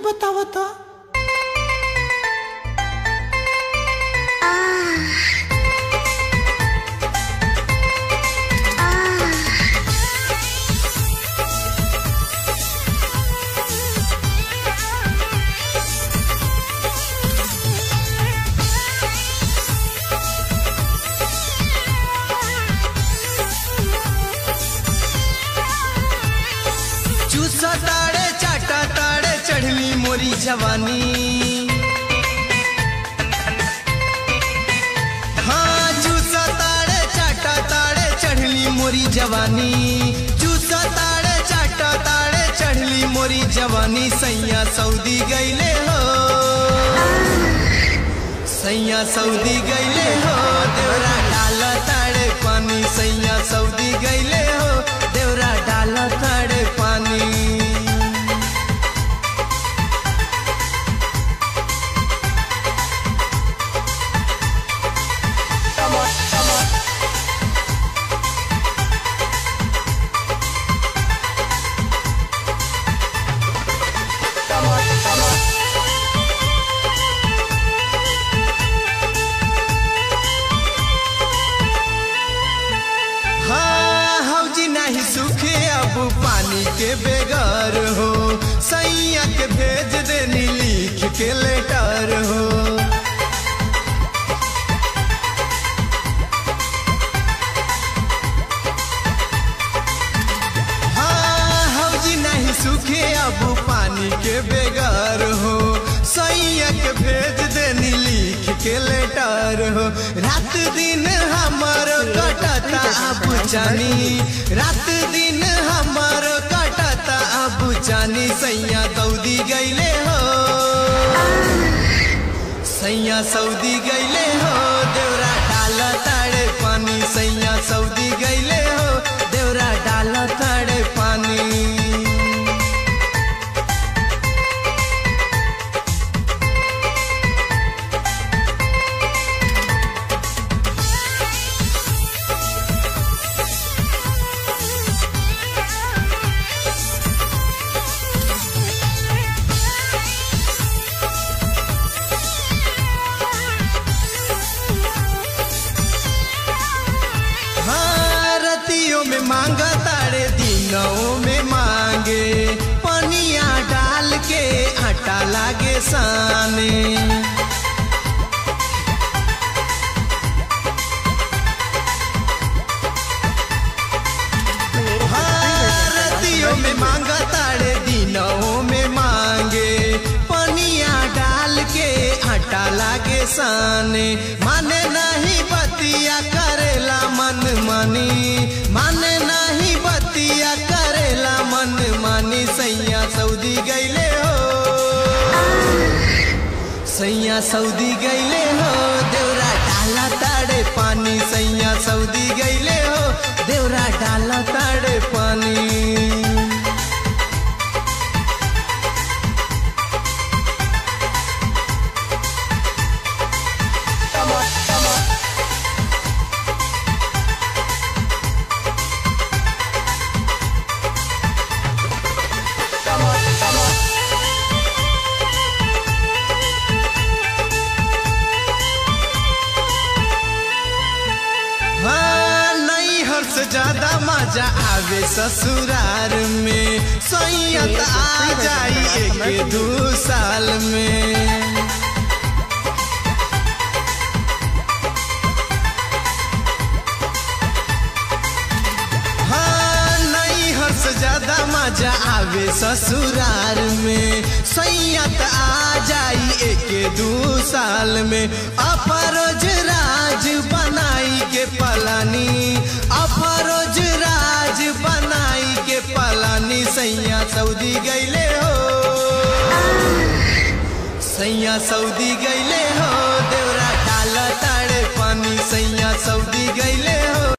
बतावा तो। चूसा ताड़े चाटा ताड़े चढ़ली मोरी जवानी। हाँ चूसा ताड़े चाटा ताड़े चढ़ली मोरी जवानी। चूसा ताड़े चाटा ताड़े चढ़ली मोरी जवानी। सैया सऊदी गईले हो, सैया सऊदी गईले हो, देवरा डाला ताड़े पानी। सैया सऊदी गईले हो, देवरा डाला ताड़े पानी। नहीं सूखे अब पानी के बेगर हो, सैया के भेज देनी लिख के लेटर हो। हाँ हौजी नहीं सूखे अब पानी के बेगर हो, सैया के भेज देनी लिख के लेटर हो। रात दिन हमारो कटता अब जानी, रात दिन हमारो कटता अब जानी। सैया सऊदी गईले हो, सैया सऊदी गईले हो, देवरा डाला ताड़े पानी। सैया सऊदी गईले हो, देवरा डाला ताड़े पानी। में मांगा ताड़े दिनों में मांगे, पनिया डाल के आटा लागे साने। हाँ रतियों में मांगा ताड़े दिनों में मांगे, पनिया डाल के आटा लागे साने। माने नहीं बतिया करेला मन मानी, माने नहीं बतिया करेला मन मानी। सैया सऊदी गईले हो, सैया सऊदी गईले हो, देवरा डाला ताड़े पानी। सैया सऊदी गईले हो, देवरा डाला ताड़े पानी। से ज्यादा मजा आवे ससुरार में, सैया आ जाई एक दू साल में। हाँ नैहर से ज्यादा मजा आवे ससुरार में, सैया आ जाई एक दू साल में। अपरोज राज बनाई के पलानी, अपरोज राज बनाई के पलानी। सैया सऊदी गईले हो, सैया सऊदी गईले हो, देवरा डाला ताड़े पानी। सैया सऊदी गईले हो,